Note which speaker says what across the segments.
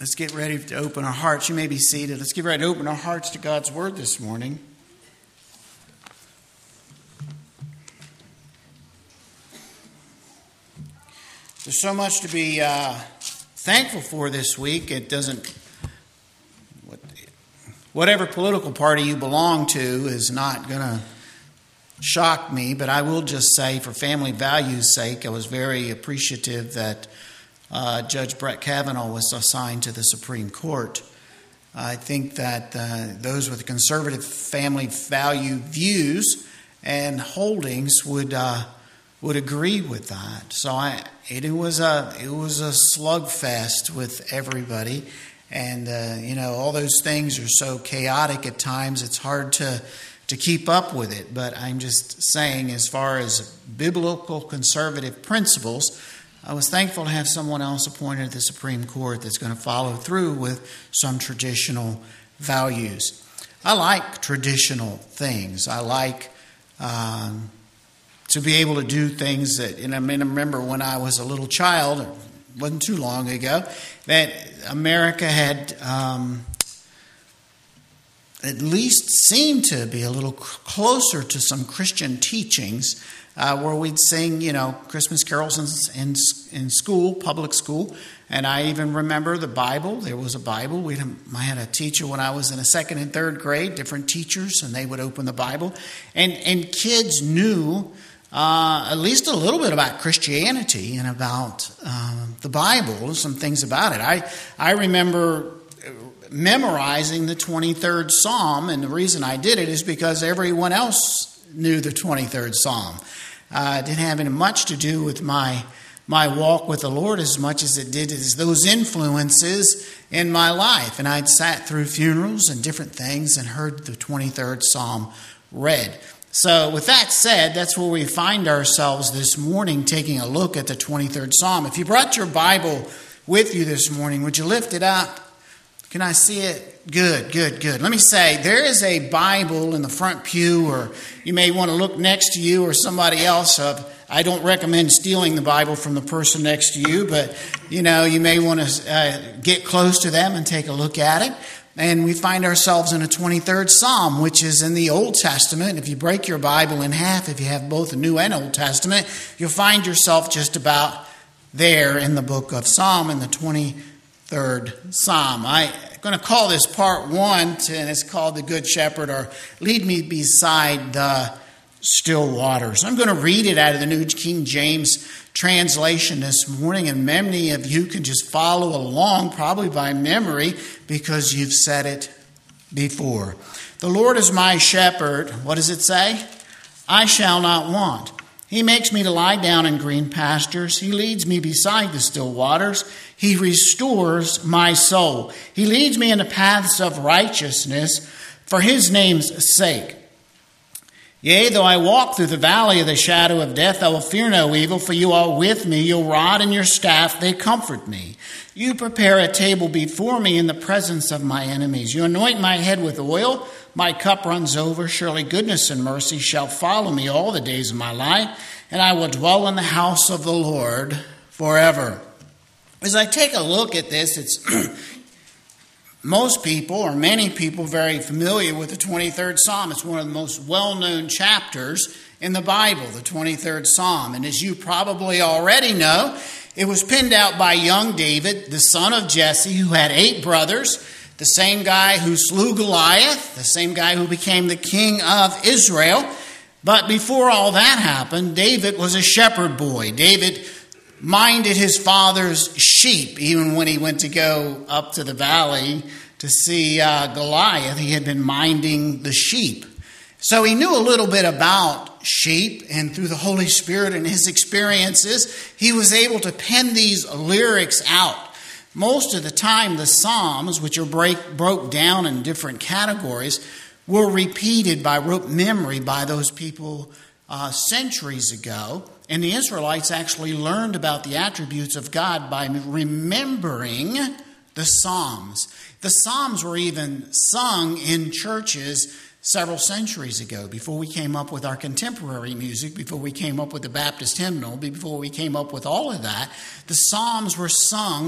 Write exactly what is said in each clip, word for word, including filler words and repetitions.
Speaker 1: Let's get ready to open our hearts. You may be seated. Let's get ready to open our hearts to God's Word this morning. There's so much to be uh, thankful for this week. It doesn't, whatever political party you belong to is not going to shock me, but I will just say, for family values' sake, I was very appreciative that Uh, Judge Brett Kavanaugh was assigned to the Supreme Court. I think that uh, those with conservative family value views and holdings would uh, would agree with that. So I, it, it was a it was a slugfest with everybody, and uh, you know all those things are so chaotic at times. It's hard to to keep up with it. But I'm just saying, as far as biblical conservative principles, I was thankful to have someone else appointed at the Supreme Court that's going to follow through with some traditional values. I like traditional things. I like um, to be able to do things that, and I mean, I remember when I was a little child, it wasn't too long ago, that America had um, at least seemed to be a little closer to some Christian teachings, Uh, where we'd sing, you know, Christmas carols in, in in school, public school. And I even remember the Bible. There was a Bible. We had, I had a teacher when I was in a second and third grade, different teachers, and they would open the Bible. And, and kids knew uh, at least a little bit about Christianity and about uh, the Bible, some things about it. I, I remember memorizing the twenty-third Psalm, and the reason I did it is because everyone else knew the twenty-third Psalm. Uh, it didn't have any much to do with my my walk with the Lord as much as it did as those influences in my life. And I'd sat through funerals and different things and heard the twenty-third Psalm read. So with that said, that's where we find ourselves this morning, taking a look at the twenty-third Psalm. If you brought your Bible with you this morning, would you lift it up? Can I see it? Good, good, good. Let me say, there is a Bible in the front pew, or you may want to look next to you or somebody else. Uh, I don't recommend stealing the Bible from the person next to you, but, you know, you may want to uh, get close to them and take a look at it. And we find ourselves in a twenty-third Psalm, which is in the Old Testament. If you break your Bible in half, if you have both the New and Old Testament, you'll find yourself just about there in the book of Psalm, in the twenty-third Psalm. I'm going to call this part one, and it's called The Good Shepherd, or Lead Me Beside the Still Waters. I'm going to read it out of the New King James translation this morning, and many of you can just follow along, probably by memory, because you've said it before. The Lord is my shepherd. What does it say? I shall not want. He makes me to lie down in green pastures. He leads me beside the still waters. He restores my soul. He leads me in the paths of righteousness for his name's sake. Yea, though I walk through the valley of the shadow of death, I will fear no evil, for you are with me. Your rod and your staff, they comfort me. You prepare a table before me in the presence of my enemies. You anoint my head with oil. My cup runs over. Surely goodness and mercy shall follow me all the days of my life, and I will dwell in the house of the Lord forever. As I take a look at this, it's most people, or many people, very familiar with the twenty-third Psalm. It's one of the most well-known chapters in the Bible, the twenty-third Psalm. And as you probably already know, it was penned out by young David, the son of Jesse, who had eight brothers, the same guy who slew Goliath, the same guy who became the king of Israel. But before all that happened, David was a shepherd boy. David minded his father's sheep. Even when he went to go up to the valley to see uh, Goliath, he had been minding the sheep. So he knew a little bit about sheep, and through the Holy Spirit and his experiences, he was able to pen these lyrics out. Most of the time, the Psalms, which are break, broke down in different categories, were repeated by rote memory by those people uh, centuries ago. And the Israelites actually learned about the attributes of God by remembering the Psalms. The Psalms were even sung in churches several centuries ago, before we came up with our contemporary music, before we came up with the Baptist hymnal, before we came up with all of that. The Psalms were sung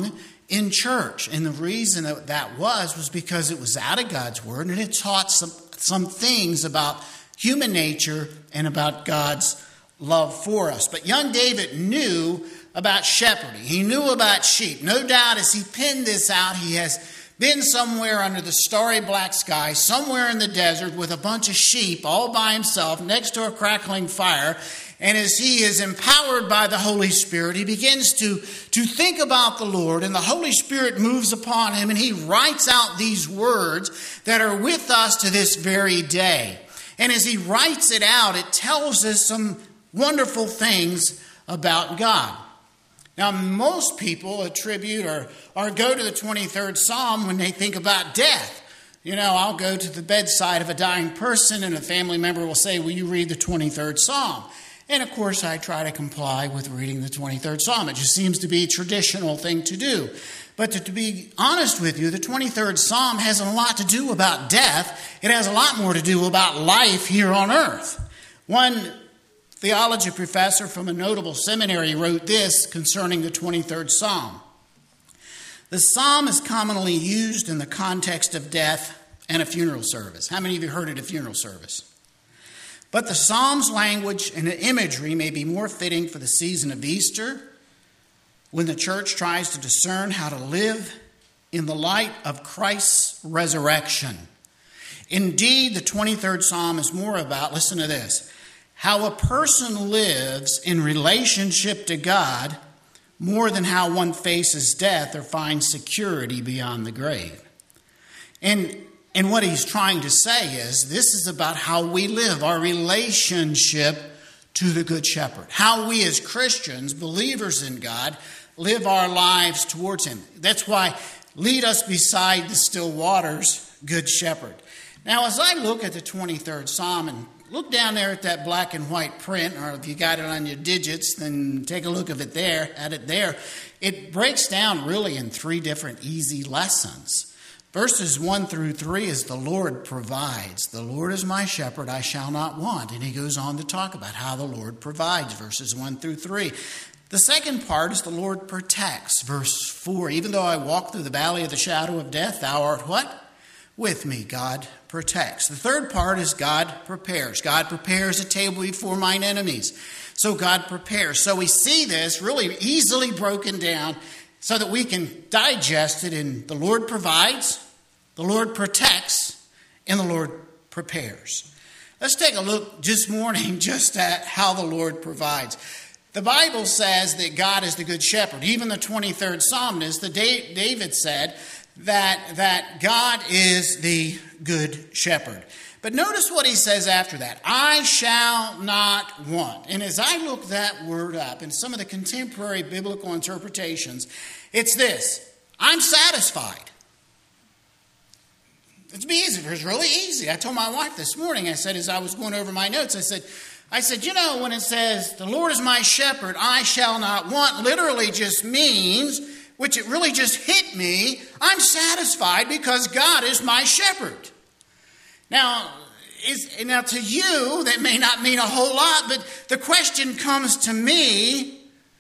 Speaker 1: in church. And the reason that that was, was because it was out of God's word and it taught some, some things about human nature and about God's love for us. But young David knew about shepherding. He knew about sheep. No doubt as he penned this out, he has been somewhere under the starry black sky, somewhere in the desert with a bunch of sheep all by himself next to a crackling fire. And as he is empowered by the Holy Spirit, he begins to, to think about the Lord, and the Holy Spirit moves upon him, and he writes out these words that are with us to this very day. And as he writes it out, it tells us some wonderful things about God. Now, most people attribute or, or go to the twenty-third Psalm when they think about death. You know, I'll go to the bedside of a dying person and a family member will say, will you read the twenty-third Psalm? And of course, I try to comply with reading the twenty-third Psalm. It just seems to be a traditional thing to do. But to, to be honest with you, the twenty-third Psalm has a lot to do about death. It has a lot more to do about life here on earth. One theology professor from a notable seminary wrote this concerning the twenty-third Psalm. The psalm is commonly used in the context of death and a funeral service. How many of you heard at a funeral service? But the psalm's language and imagery may be more fitting for the season of Easter, when the church tries to discern how to live in the light of Christ's resurrection. Indeed, the twenty-third Psalm is more about, listen to this, how a person lives in relationship to God more than how one faces death or finds security beyond the grave. And, and what he's trying to say is this is about how we live, our relationship to the Good Shepherd. How we as Christians, believers in God, live our lives towards him. That's why lead us beside the still waters, Good Shepherd. Now, as I look at the twenty-third Psalm and look down there at that black and white print, or if you got it on your digits, then take a look of it there, at it there. It breaks down really in three different easy lessons. Verses one through three is the Lord provides. The Lord is my shepherd, I shall not want. And he goes on to talk about how the Lord provides, verses one through three. The second part is the Lord protects, verse four. Even though I walk through the valley of the shadow of death, thou art what? With me, God protects. The third part is God prepares. God prepares a table before mine enemies. So God prepares. So we see this really easily broken down so that we can digest it in the Lord provides, the Lord protects, and the Lord prepares. Let's take a look this morning just at how the Lord provides. The Bible says that God is the good shepherd. Even the twenty-third psalmist, the David said, that that God is the good shepherd. But notice what he says after that. I shall not want. And as I look that word up in some of the contemporary biblical interpretations, it's this. I'm satisfied. It's easy. It's really easy. I told my wife this morning, I said, as I was going over my notes, I said, I said, you know, when it says, the Lord is my shepherd, I shall not want, literally just means, which it really just hit me, I'm satisfied because God is my shepherd. Now, is, now to you, that may not mean a whole lot, but the question comes to me,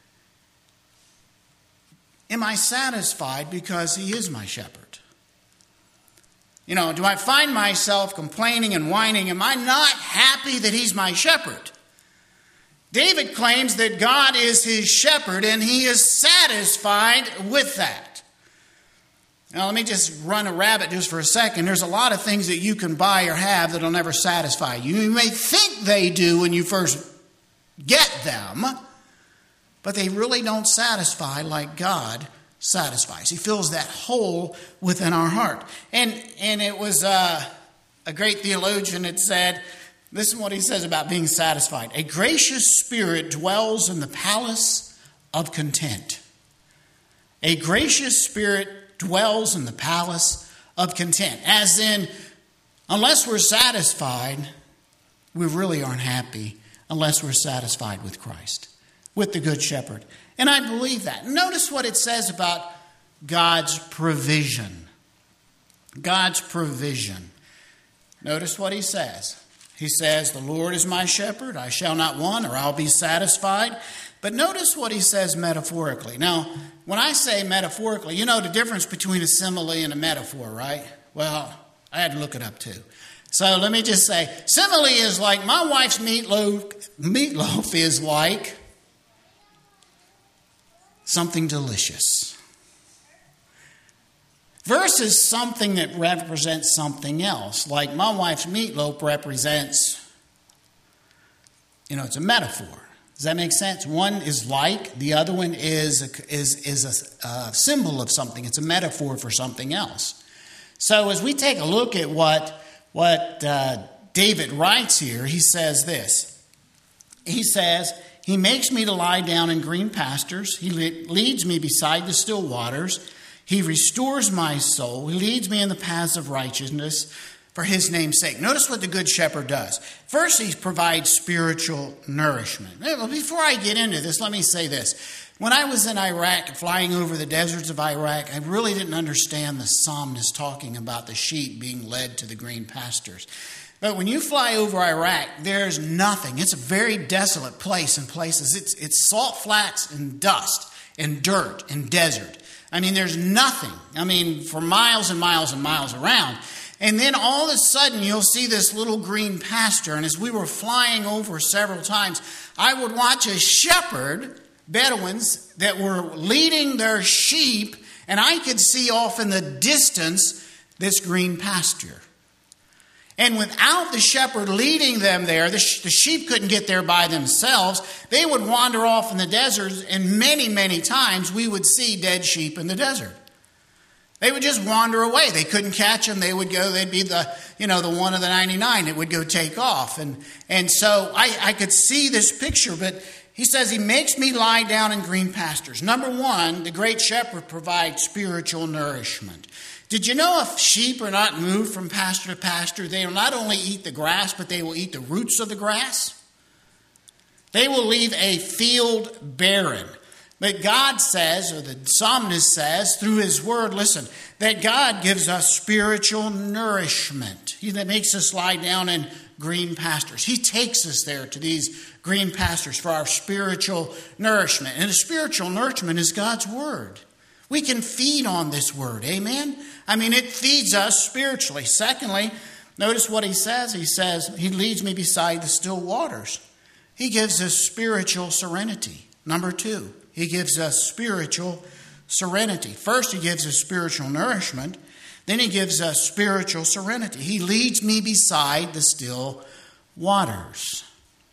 Speaker 1: am I satisfied because he is my shepherd? You know, do I find myself complaining and whining? Am I not happy that he's my shepherd? David claims that God is his shepherd and he is satisfied with that. Now, let me just run a rabbit just for a second. There's a lot of things that you can buy or have that will never satisfy you. You may think they do when you first get them, but they really don't satisfy like God satisfies. He fills that hole within our heart. And, and it was uh, a great theologian that said, listen to what he says about being satisfied. A gracious spirit dwells in the palace of content. A gracious spirit dwells in the palace of content. As in, unless we're satisfied, we really aren't happy unless we're satisfied with Christ, with the Good Shepherd. And I believe that. Notice what it says about God's provision. God's provision. Notice what he says. He says, the Lord is my shepherd, I shall not want, or I'll be satisfied. But notice what he says metaphorically. Now, when I say metaphorically, you know the difference between a simile and a metaphor, right? Well, I had to look it up too. So let me just say, simile is like my wife's meatloaf, meatloaf is like something delicious. Versus something that represents something else. Like my wife's meatloaf represents, you know, it's a metaphor. Does that make sense? One is like, the other one is a, is, is a, a symbol of something. It's a metaphor for something else. So as we take a look at what, what uh, David writes here, he says this. He says, he makes me to lie down in green pastures. He leads me beside the still waters. He restores my soul. He leads me in the paths of righteousness for his name's sake. Notice what the Good Shepherd does. First, he provides spiritual nourishment. Before I get into this, let me say this. When I was in Iraq, flying over the deserts of Iraq, I really didn't understand the psalmist talking about the sheep being led to the green pastures. But when you fly over Iraq, there's nothing. It's a very desolate place in places. It's, it's salt flats and dust and dirt and desert. I mean, there's nothing. I mean, for miles and miles and miles around. And then all of a sudden, you'll see this little green pasture. And as we were flying over several times, I would watch a shepherd, Bedouins, that were leading their sheep. And I could see off in the distance this green pasture. And without the shepherd leading them there, the, sh- the sheep couldn't get there by themselves. They would wander off in the desert, and many, many times we would see dead sheep in the desert. They would just wander away. They couldn't catch them. They would go, they'd be the, you know, the one of the ninety-nine that would go take off. And, and so I, I could see this picture, but he says he makes me lie down in green pastures. Number one, the great shepherd provides spiritual nourishment. Did you know if sheep are not moved from pasture to pasture, they will not only eat the grass, but they will eat the roots of the grass? They will leave a field barren. But God says, or the psalmist says, through his word, listen, that God gives us spiritual nourishment. He that makes us lie down in green pastures. He takes us there to these green pastures for our spiritual nourishment. And the spiritual nourishment is God's word. We can feed on this word. Amen? I mean, it feeds us spiritually. Secondly, notice what he says. He says, he leads me beside the still waters. He gives us spiritual serenity. Number two, he gives us spiritual serenity. First, he gives us spiritual nourishment. Then he gives us spiritual serenity. He leads me beside the still waters.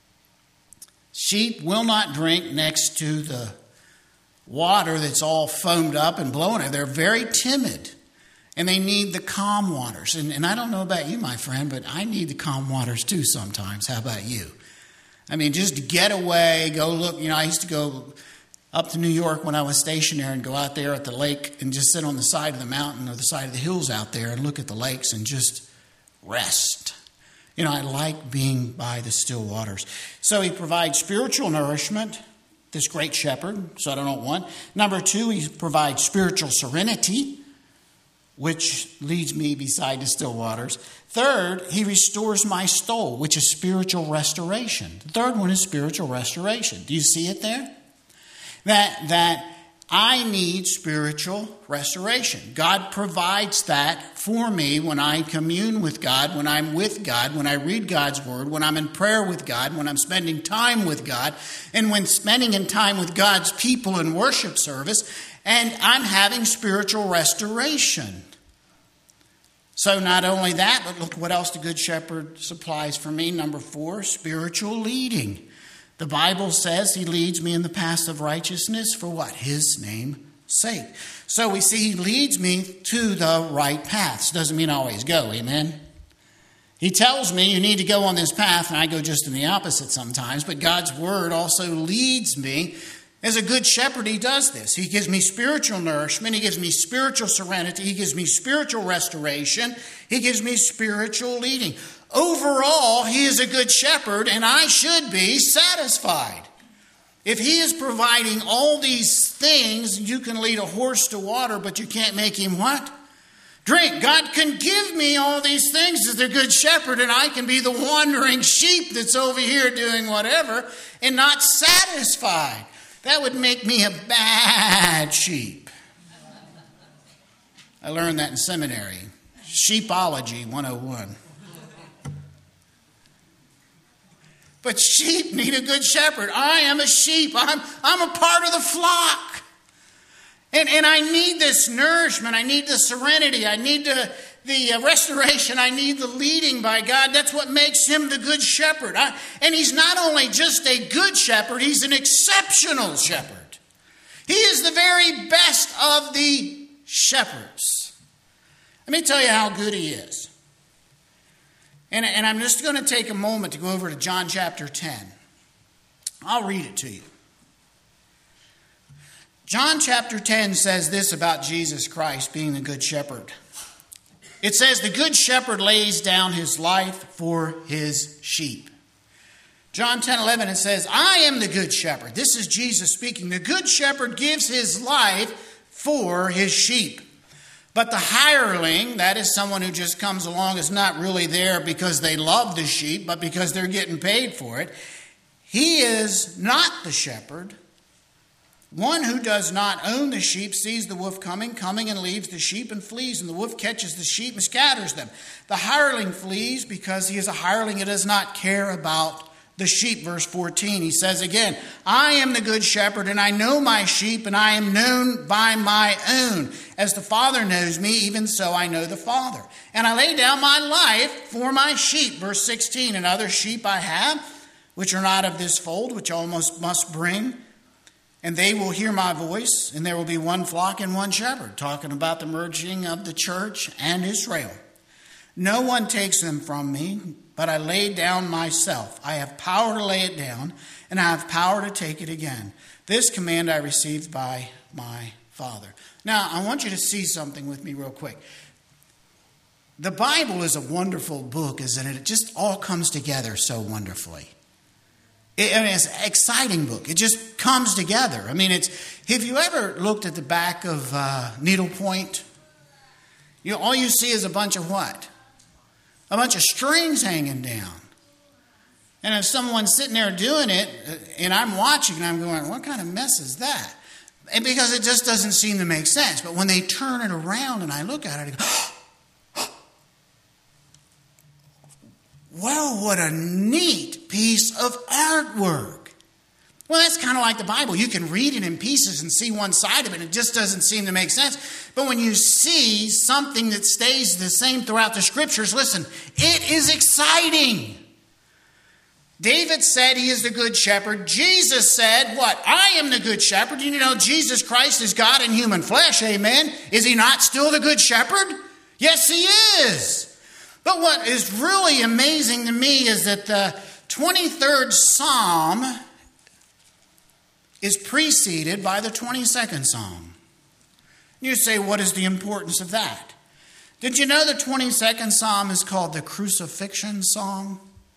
Speaker 1: Sheep will not drink next to the water that's all foamed up and blowing it. They're very timid, and they need the calm waters. And, and I don't know about you, my friend, but I need the calm waters too sometimes. How about you? I mean, just to get away, go look. You know, I used to go up to New York when I was stationed there and go out there at the lake and just sit on the side of the mountain or the side of the hills out there and look at the lakes and just rest. You know, I like being by the still waters. So he provides spiritual nourishment, this great shepherd, so I don't know one. Number two, he provides spiritual serenity, which leads me beside the still waters. Third, he restores my soul, which is spiritual restoration. The third one is spiritual restoration. Do you see it there? That, that I need spiritual restoration. God provides that for me when I commune with God, when I'm with God, when I read God's word, when I'm in prayer with God, when I'm spending time with God, and when spending in time with God's people in worship service, and I'm having spiritual restoration. So not only that, but look what else the Good Shepherd supplies for me. Number four, spiritual leading. The Bible says he leads me in the paths of righteousness for what? His name's sake. So we see he leads me to the right paths. Doesn't mean I always go, amen? He tells me you need to go on this path, and I go just in the opposite sometimes. But God's word also leads me. As a good shepherd, he does this. He gives me spiritual nourishment. He gives me spiritual serenity. He gives me spiritual restoration. He gives me spiritual leading. Overall, he is a good shepherd, and I should be satisfied. If he is providing all these things, you can lead a horse to water, but you can't make him what? Drink. God can give me all these things as the good shepherd, and I can be the wandering sheep that's over here doing whatever and not satisfied. That would make me a bad sheep. I learned that in seminary. Sheepology one oh one. But sheep need a good shepherd. I am a sheep. I'm, I'm a part of the flock. And, and I need this nourishment. I need the serenity. I need the, the restoration. I need the leading by God. That's what makes him the good shepherd. I, and he's not only just a good shepherd, he's an exceptional shepherd. He is the very best of the shepherds. Let me tell you how good he is. And, and I'm just going to take a moment to go over to John chapter ten. I'll read it to you. John chapter ten says this about Jesus Christ being the good shepherd. It says, the good shepherd lays down his life for his sheep. John ten eleven, it says, I am the good shepherd. This is Jesus speaking. The good shepherd gives his life for his sheep. But the hireling, that is someone who just comes along, is not really there because they love the sheep, but because they're getting paid for it. He is not the shepherd. One who does not own the sheep sees the wolf coming, coming and leaves the sheep and flees, and the wolf catches the sheep and scatters them. The hireling flees because he is a hireling and does not care about the sheep. Verse fourteen, he says again, I am the good shepherd, and I know my sheep, and I am known by my own. As the Father knows me, even so I know the Father. And I lay down my life for my sheep. Verse sixteen, and other sheep I have, which are not of this fold, which I almost must bring. And they will hear my voice, and there will be one flock and one shepherd. Talking about the merging of the church and Israel. No one takes them from me, but I lay down myself. I have power to lay it down, and I have power to take it again. This command I received by my Father. Now, I want you to see something with me real quick. The Bible is a wonderful book, isn't it? It just all comes together so wonderfully. It, I mean, it's an exciting book. It just comes together. I mean, it's. Have you ever looked at the back of uh, needlepoint? You know, all you see is a bunch of what? A bunch of strings hanging down. And if someone's sitting there doing it, and I'm watching, and I'm going, what kind of mess is that? And because it just doesn't seem to make sense. But when they turn it around and I look at it, I go, well, what a neat piece of artwork. Well, that's kind of like the Bible. You can read it in pieces and see one side of it. It just doesn't seem to make sense. But when you see something that stays the same throughout the Scriptures, listen, it is exciting. David said he is the good shepherd. Jesus said, what? I am the good shepherd. You know, Jesus Christ is God in human flesh. Amen. Is he not still the good shepherd? Yes, he is. But what is really amazing to me is that the twenty-third Psalm is preceded by the twenty-second Psalm. You say, what is the importance of that? Did you know the twenty-second Psalm is called the Crucifixion Psalm?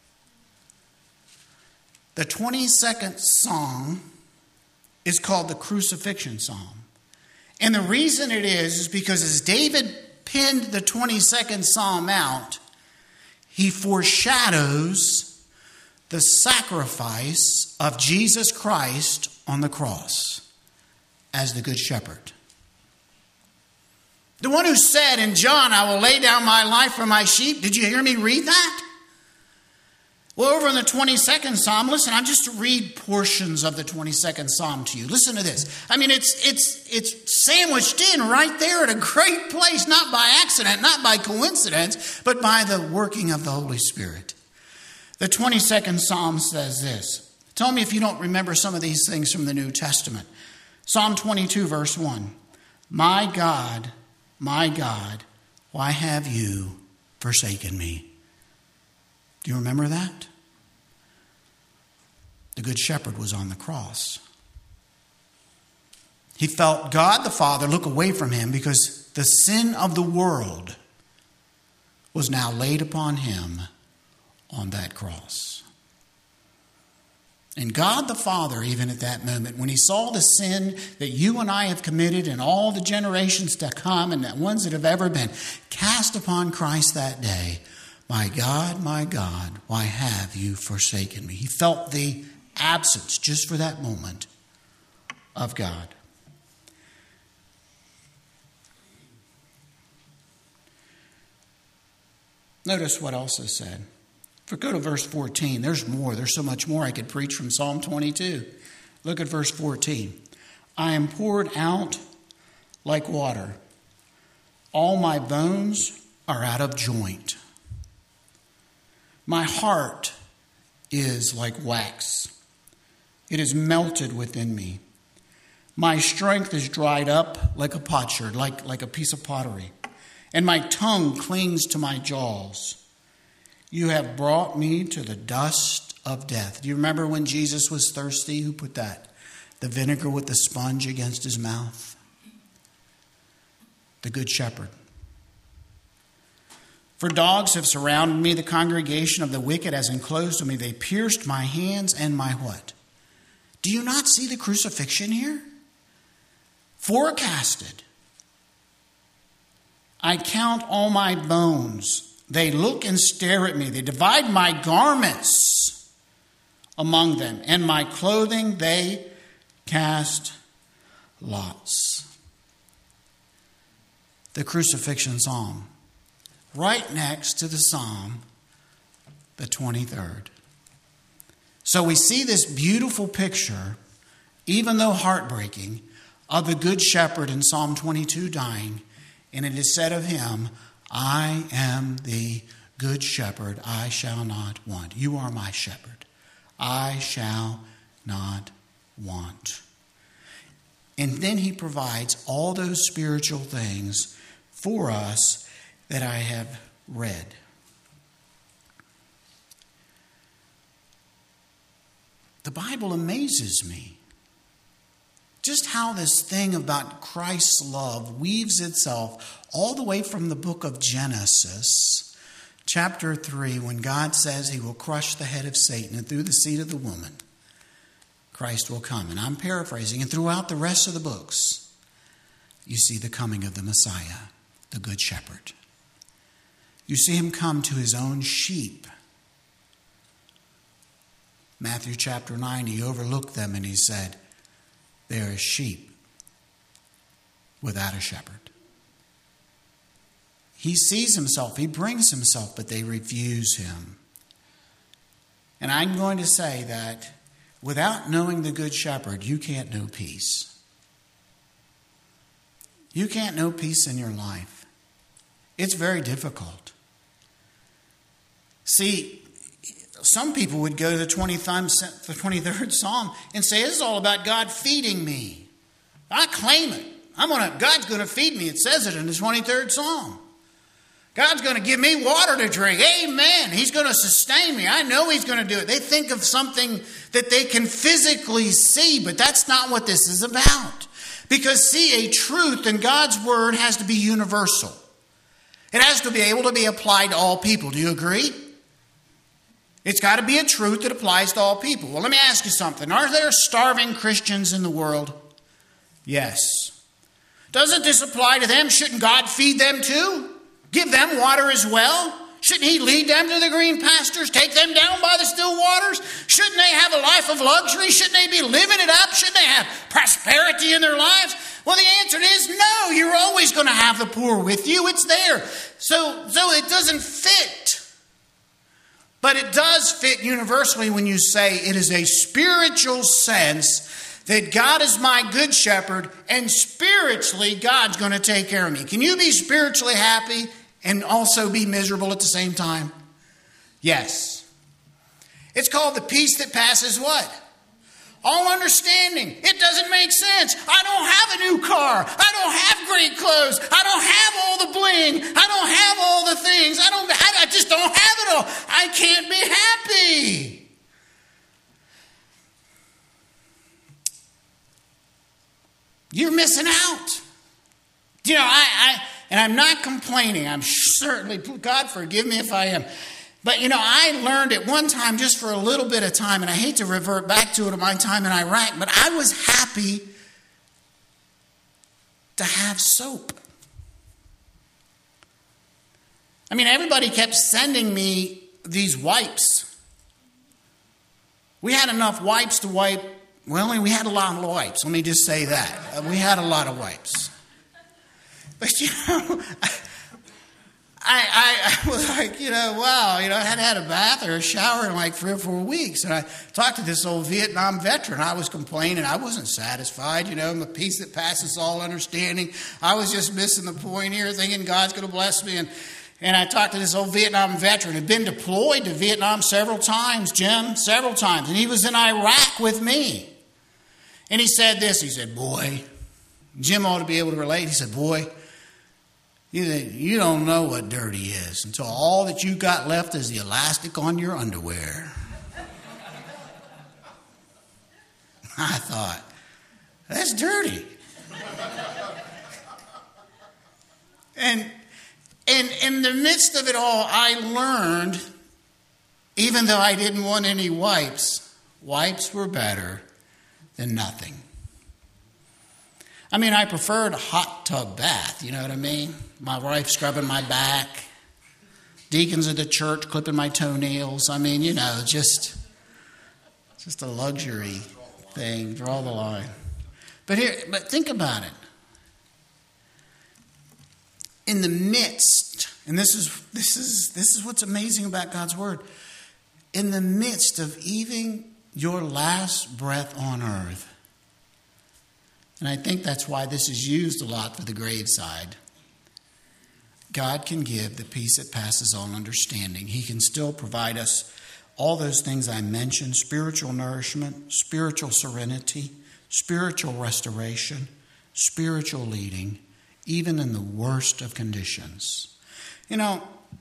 Speaker 1: The twenty-second Psalm is called the Crucifixion Psalm. And the reason it is, is because as David penned the twenty-second Psalm out, he foreshadows the sacrifice of Jesus Christ on the cross as the Good Shepherd. The one who said in John, I will lay down my life for my sheep. Did you hear me read that? Well, over in the twenty-second Psalm, listen, I'm just to read portions of the twenty-second Psalm to you. Listen to this. I mean, it's it's it's sandwiched in right there at a great place, not by accident, not by coincidence, but by the working of the Holy Spirit. The twenty-second Psalm says this. Tell me if you don't remember some of these things from the New Testament. Psalm twenty-two, verse one. My God, my God, why have you forsaken me? Do you remember that? The Good Shepherd was on the cross. He felt God the Father look away from him because the sin of the world was now laid upon him on that cross. And God the Father, even at that moment, when he saw the sin that you and I have committed and all the generations to come and the ones that have ever been cast upon Christ that day, my God, my God, why have you forsaken me? He felt the absence just for that moment of God. Notice what else is said. If we go to verse fourteen, there's more. There's so much more I could preach from Psalm twenty-two. Look at verse fourteen. I am poured out like water. All my bones are out of joint. My heart is like wax. It is melted within me. My strength is dried up like a potsherd, like, like a piece of pottery. And my tongue clings to my jaws. You have brought me to the dust of death. Do you remember when Jesus was thirsty? Who put that? The vinegar with the sponge against his mouth. The Good Shepherd. For dogs have surrounded me, the congregation of the wicked has enclosed me. They pierced my hands and my what? Do you not see the crucifixion here? Forecasted. I count all my bones. They look and stare at me. They divide my garments among them, and my clothing they cast lots. The crucifixion psalm, right next to the psalm, the twenty-third. So we see this beautiful picture, even though heartbreaking, of the Good Shepherd in Psalm twenty-two dying. And it is said of him, I am the Good Shepherd, I shall not want. You are my shepherd, I shall not want. And then he provides all those spiritual things for us that I have read. The Bible amazes me. Just how this thing about Christ's love weaves itself all the way from the book of Genesis, chapter three, when God says he will crush the head of Satan, and through the seed of the woman, Christ will come. And I'm paraphrasing. And throughout the rest of the books, you see the coming of the Messiah, the Good Shepherd. You see him come to his own sheep. Matthew chapter nine, he overlooked them and he said, they are sheep without a shepherd. He sees himself, he brings himself, but they refuse him. And I'm going to say that without knowing the Good Shepherd, you can't know peace. You can't know peace in your life. It's very difficult. See, some people would go to the twenty-third Psalm and say, this is all about God feeding me. I claim it. I'm gonna, God's going to feed me. It says it in the twenty-third Psalm. God's going to give me water to drink. Amen. He's going to sustain me. I know he's going to do it. They think of something that they can physically see, but that's not what this is about. Because, see, a truth in God's word has to be universal. It has to be able to be applied to all people. Do you agree? It's got to be a truth that applies to all people. Well, let me ask you something. Are there starving Christians in the world? Yes. Doesn't this apply to them? Shouldn't God feed them too? Give them water as well? Shouldn't he lead them to the green pastures? Take them down by the still waters? Shouldn't they have a life of luxury? Shouldn't they be living it up? Shouldn't they have prosperity in their lives? Well, the answer is no. You're always going to have the poor with you. It's there. So, so it doesn't fit. But it does fit universally when you say it is a spiritual sense that God is my good shepherd and spiritually God's going to take care of me. Can you be spiritually happy and also be miserable at the same time? Yes. It's called the peace that passes what? All understanding. It doesn't make sense. I don't have a new car. I don't have great clothes. I don't have all the bling. I don't have all the things. I don't. I just don't have it all. I can't be happy. You're missing out. You know, I, I and I'm not complaining. I'm certainly, God forgive me if I am. But, you know, I learned at one time, just for a little bit of time, and I hate to revert back to it at my time in Iraq, but I was happy to have soap. I mean, everybody kept sending me these wipes. We had enough wipes to wipe well, we had a lot of wipes. Let me just say that. Uh, we had a lot of wipes. But, you know, I, I, I was like, you know, wow, you know, I hadn't had a bath or a shower in like three or four weeks. And I talked to this old Vietnam veteran. I was complaining. I wasn't satisfied. You know, I'm a peace that passes all understanding. I was just missing the point here, thinking God's going to bless me. And, and I talked to this old Vietnam veteran who'd been deployed to Vietnam several times, Jim, several times. And he was in Iraq with me. And he said this. He said, boy, Jim ought to be able to relate. He said, boy, You, you don't know what dirty is until all that you got left is the elastic on your underwear. I thought, that's dirty. And, and in the midst of it all, I learned, even though I didn't want any wipes, wipes were better than nothing. I mean, I preferred a hot tub bath, you know what I mean? My wife scrubbing my back, deacons at the church clipping my toenails. I mean, you know, just, just a luxury thing. Draw the line. But here, but think about it. In the midst, and this is this is this is what's amazing about God's word. In the midst of even your last breath on earth. And I think that's why this is used a lot for the graveside. God can give the peace that passes all understanding. He can still provide us all those things I mentioned: spiritual nourishment, spiritual serenity, spiritual restoration, spiritual leading, even in the worst of conditions. You know,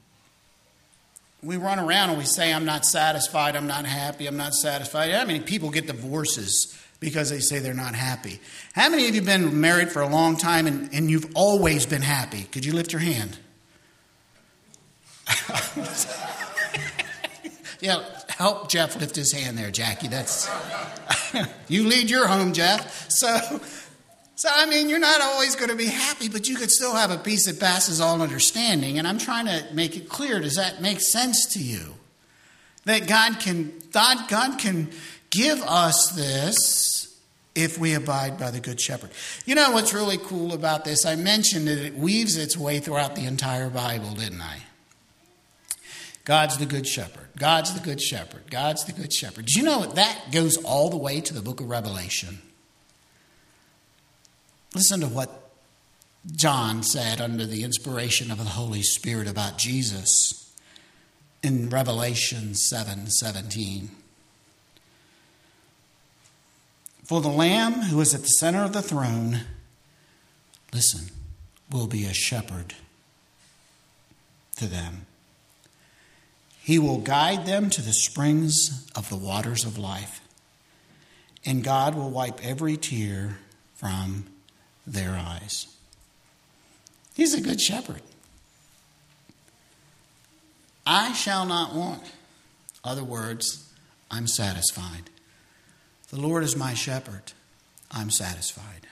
Speaker 1: we run around and we say, I'm not satisfied, I'm not happy, I'm not satisfied. How many people get divorces because they say they're not happy? How many of you have been married for a long time and, and you've always been happy? Could you lift your hand? Yeah, help Jeff lift his hand there, Jackie. That's you lead your home, Jeff. So, so I mean, you're not always going to be happy, but you could still have a peace that passes all understanding. And I'm trying to make it clear. Does that make sense to you? That God can, God, God can give us this if we abide by the Good Shepherd. You know what's really cool about this? I mentioned that it weaves its way throughout the entire Bible, didn't I? God's the Good Shepherd. God's the Good Shepherd. God's the Good Shepherd. Do you know what? That goes all the way to the book of Revelation. Listen to what John said under the inspiration of the Holy Spirit about Jesus in Revelation seven seventeen. For the Lamb who is at the center of the throne, listen, will be a shepherd to them. He will guide them to the springs of the waters of life, and God will wipe every tear from their eyes. He's a good shepherd. I shall not want. Other words, I'm satisfied. The Lord is my shepherd. I'm satisfied.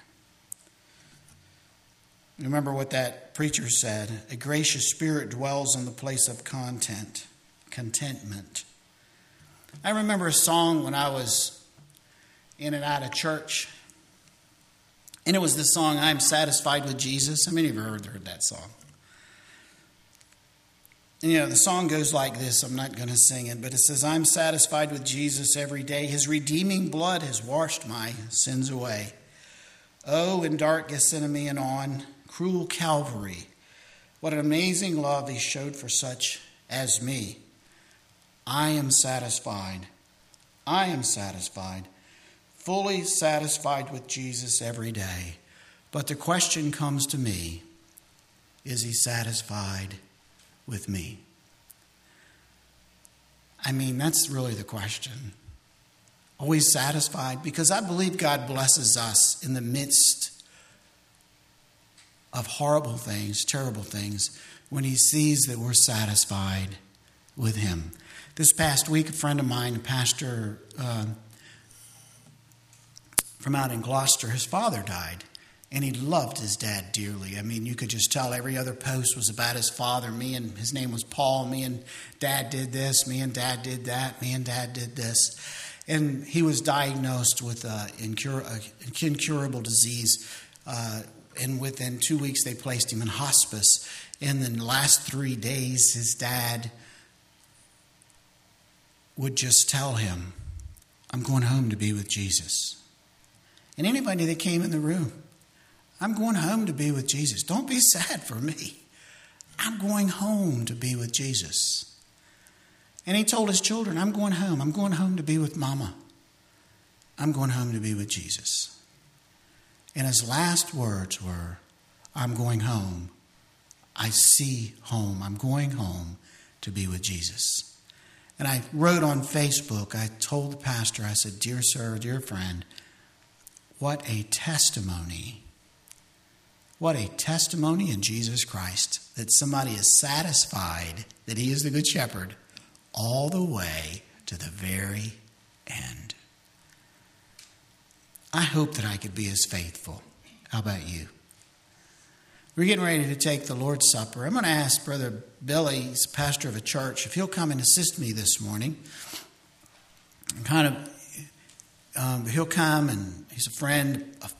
Speaker 1: Remember what that preacher said. A gracious spirit dwells in the place of content. Contentment. I remember a song when I was in and out of church, and it was the song, I'm Satisfied with Jesus. How many of you have heard that song? And, you know, the song goes like this. I'm not going to sing it, but it says, I'm satisfied with Jesus every day. His redeeming blood has washed my sins away. Oh, in dark Gethsemane and on cruel Calvary, what an amazing love he showed for such as me. I am satisfied. I am satisfied. Fully satisfied with Jesus every day. But the question comes to me, is he satisfied with me? I mean, that's really the question. Always satisfied? Because I believe God blesses us in the midst of horrible things, terrible things, when he sees that we're satisfied with him. This past week, a friend of mine, a pastor uh, from out in Gloucester, his father died. And he loved his dad dearly. I mean, you could just tell every other post was about his father. Me and his name was Paul. Me and dad did this. Me and dad did that. Me and dad did this. And he was diagnosed with an incur- incurable disease. Uh, and within two weeks, they placed him in hospice. In the last three days, his dad would just tell him, I'm going home to be with Jesus. And anybody that came in the room, I'm going home to be with Jesus. Don't be sad for me. I'm going home to be with Jesus. And he told his children, I'm going home. I'm going home to be with Mama. I'm going home to be with Jesus. And his last words were, I'm going home. I see home. I'm going home to be with Jesus. And I wrote on Facebook, I told the pastor, I said, dear sir, dear friend, what a testimony. What a testimony in Jesus Christ that somebody is satisfied that he is the good shepherd all the way to the very end. I hope that I could be as faithful. How about you? We're getting ready to take the Lord's Supper. I'm going to ask Brother Billy, he's pastor of a church, if he'll come and assist me this morning. Kind of, um, he'll come, and he's a friend, a